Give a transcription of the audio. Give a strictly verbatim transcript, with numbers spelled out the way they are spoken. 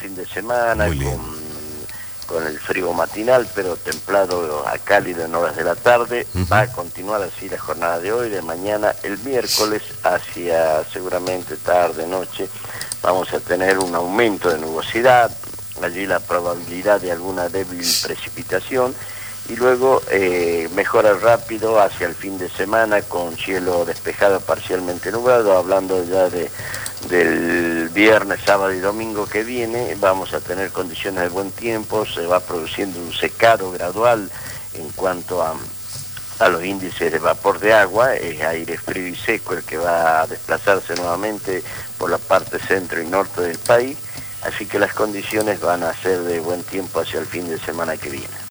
fin de semana con, con el frío matinal, pero templado a cálido en horas de la tarde. Uh-huh. Va a continuar así la jornada de hoy, de mañana. El miércoles, hacia seguramente tarde, noche, vamos a tener un aumento de nubosidad, allí la probabilidad de alguna débil precipitación, y luego eh, mejora rápido hacia el fin de semana con cielo despejado parcialmente nublado. Hablando ya de del viernes, sábado y domingo que viene, vamos a tener condiciones de buen tiempo. Se va produciendo un secado gradual en cuanto a, a los índices de vapor de agua. Es aire frío y seco el que va a desplazarse nuevamente por la parte centro y norte del país, así que las condiciones van a ser de buen tiempo hacia el fin de semana que viene.